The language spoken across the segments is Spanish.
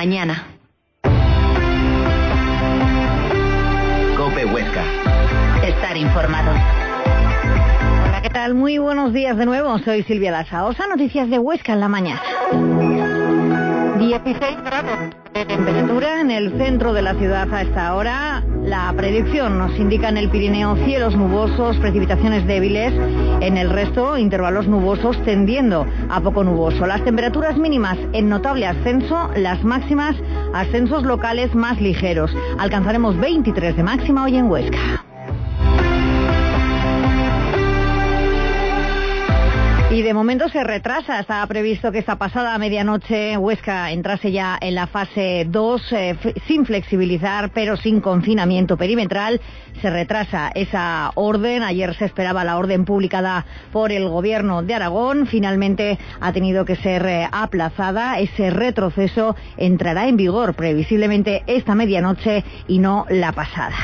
mañana. COPE Huesca. Estar informado. Hola, ¿qué tal? Muy buenos días de nuevo. Soy Silvia Lasaosa. Noticias de Huesca en la mañana. 16 grados de temperatura en el centro de la ciudad a esta hora. La predicción nos indica en el Pirineo cielos nubosos, precipitaciones débiles. En el resto, intervalos nubosos tendiendo a poco nuboso. Las temperaturas mínimas en notable ascenso, las máximas ascensos locales más ligeros. Alcanzaremos 23 de máxima hoy en Huesca. Y de momento se retrasa. Estaba previsto que esta pasada medianoche Huesca entrase ya en la fase 2 sin flexibilizar, pero sin confinamiento perimetral. Se retrasa esa orden. Ayer se esperaba la orden publicada por el Gobierno de Aragón. Finalmente ha tenido que ser aplazada. Ese retroceso entrará en vigor previsiblemente esta medianoche y no la pasada.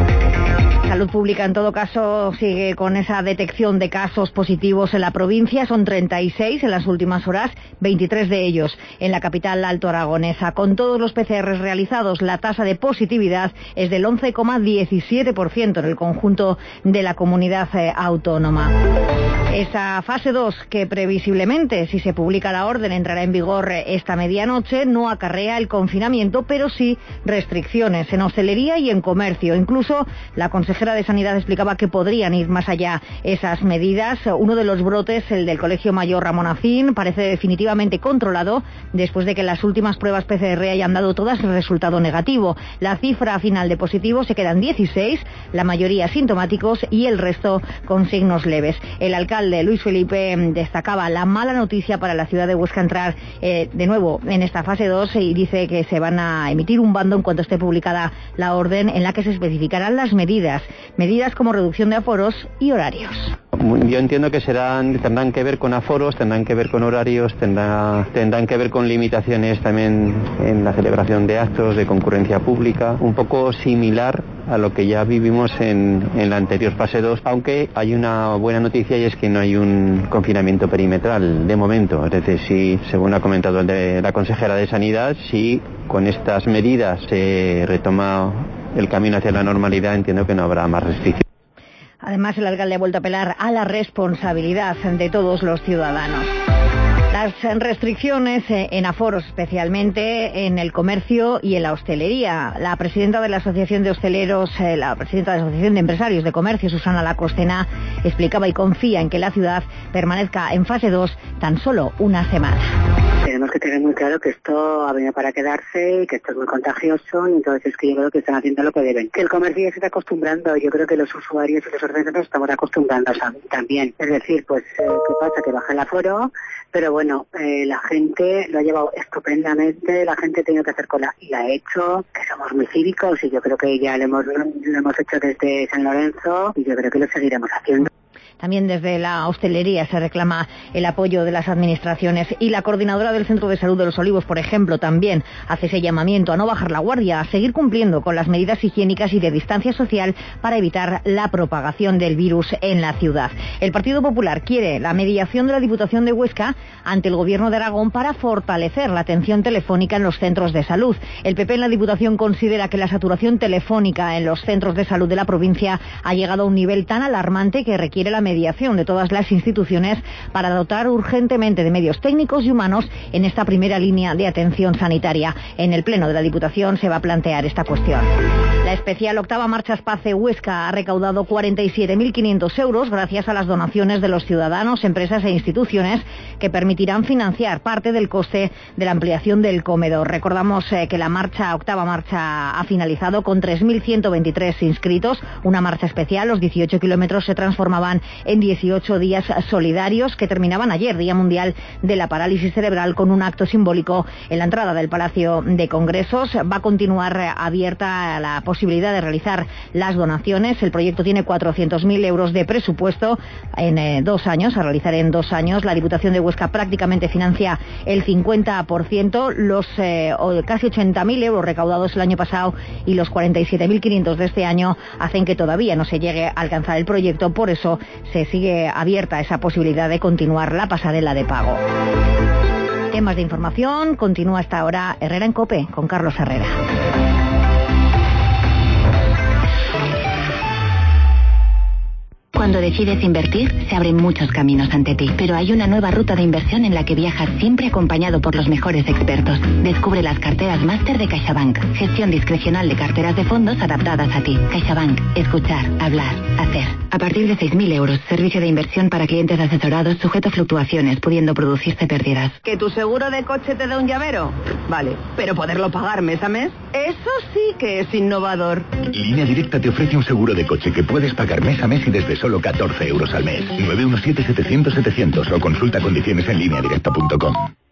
Salud Pública, en todo caso, sigue con esa detección de casos positivos en la provincia. Son 36 en las últimas horas, 23 de ellos en la capital altoaragonesa. Con todos los PCRs realizados, la tasa de positividad es del 11,17% en el conjunto de la comunidad autónoma. Esa fase 2, que previsiblemente, si se publica la orden, entrará en vigor esta medianoche, no acarrea el confinamiento, pero sí restricciones en hostelería y en comercio. Incluso la consejera de Sanidad explicaba que podrían ir más allá esas medidas. Uno de los brotes, el del Colegio Mayor Ramón Acín, parece definitivamente controlado después de que las últimas pruebas PCR hayan dado todas el resultado negativo. La cifra final de positivos se quedan 16, la mayoría sintomáticos y el resto con signos leves. El alcalde Luis Felipe destacaba la mala noticia para la ciudad de Huesca entrar de nuevo en esta fase 2 y dice que se van a emitir un bando en cuanto esté publicada la orden en la que se especificarán las medidas como reducción de aforos y horarios. Yo entiendo que tendrán que ver con aforos, tendrán que ver con horarios, tendrán que ver con limitaciones también en la celebración de actos, de concurrencia pública, un poco similar a lo que ya vivimos en la anterior fase 2, aunque hay una buena noticia y es que no hay un confinamiento perimetral de momento. Es decir, si, según ha comentado la consejera de Sanidad, si con estas medidas se retoma el camino hacia la normalidad, entiendo que no habrá más restricciones. Además, el alcalde ha vuelto a apelar a la responsabilidad de todos los ciudadanos. Las restricciones en aforos, especialmente en el comercio y en la hostelería. La presidenta de la Asociación de Hosteleros, la presidenta de la Asociación de Empresarios de Comercio, Susana Lacostena, explicaba y confía en que la ciudad permanezca en fase 2 tan solo una semana. Tenemos que tener muy claro que esto ha venido para quedarse y que esto es muy contagioso, y entonces es que yo creo que están haciendo lo que deben. Que el comercio ya se está acostumbrando, yo creo que los usuarios y los ordenadores estamos acostumbrando también. Es decir, pues, ¿qué pasa? Que baja el aforo, pero bueno, la gente lo ha llevado estupendamente, la gente ha tenido que hacer cola y la ha hecho, que somos muy cívicos y yo creo que ya lo hemos hecho desde San Lorenzo y yo creo que lo seguiremos haciendo. También desde la hostelería se reclama el apoyo de las administraciones y la coordinadora del Centro de Salud de Los Olivos, por ejemplo, también hace ese llamamiento a no bajar la guardia, a seguir cumpliendo con las medidas higiénicas y de distancia social para evitar la propagación del virus en la ciudad. El Partido Popular quiere la mediación de la Diputación de Huesca ante el Gobierno de Aragón para fortalecer la atención telefónica en los centros de salud. El PP en la Diputación considera que la saturación telefónica en los centros de salud de la provincia ha llegado a un nivel tan alarmante que requiere la mediación de todas las instituciones para dotar urgentemente de medios técnicos y humanos en esta primera línea de atención sanitaria. En el Pleno de la Diputación se va a plantear esta cuestión. La especial octava Marcha Espace Huesca ha recaudado 47.500 euros gracias a las donaciones de los ciudadanos, empresas e instituciones que permitirán financiar parte del coste de la ampliación del comedor. Recordamos que la octava marcha ha finalizado con 3.123 inscritos, una marcha especial. Los 18 kilómetros se transformaban en 18 días solidarios que terminaban ayer, Día Mundial de la Parálisis Cerebral, con un acto simbólico en la entrada del Palacio de Congresos. Va a continuar abierta la posibilidad de realizar las donaciones. El proyecto tiene 400.000 euros de presupuesto en 2 años, a realizar en 2 años. La Diputación de Huesca prácticamente financia el 50%, los casi 80.000 euros recaudados el año pasado y los 47.500 de este año hacen que todavía no se llegue a alcanzar el proyecto. Por eso se sigue abierta esa posibilidad de continuar la pasarela de pago. Temas de información, continúa hasta ahora Herrera en COPE con Carlos Herrera. Cuando decides invertir, se abren muchos caminos ante ti, pero hay una nueva ruta de inversión en la que viajas siempre acompañado por los mejores expertos. Descubre las carteras máster de CaixaBank, gestión discrecional de carteras de fondos adaptadas a ti. CaixaBank, escuchar, hablar, hacer. A partir de 6.000 euros, servicio de inversión para clientes asesorados sujeto a fluctuaciones, pudiendo producirse pérdidas. ¿Que tu seguro de coche te da un llavero? Vale, pero poderlo pagar mes a mes, eso sí que es innovador. Línea Directa te ofrece un seguro de coche que puedes pagar mes a mes y desde solo 14 euros al mes. 917-700-700 o consulta condiciones en lineadirecta.com.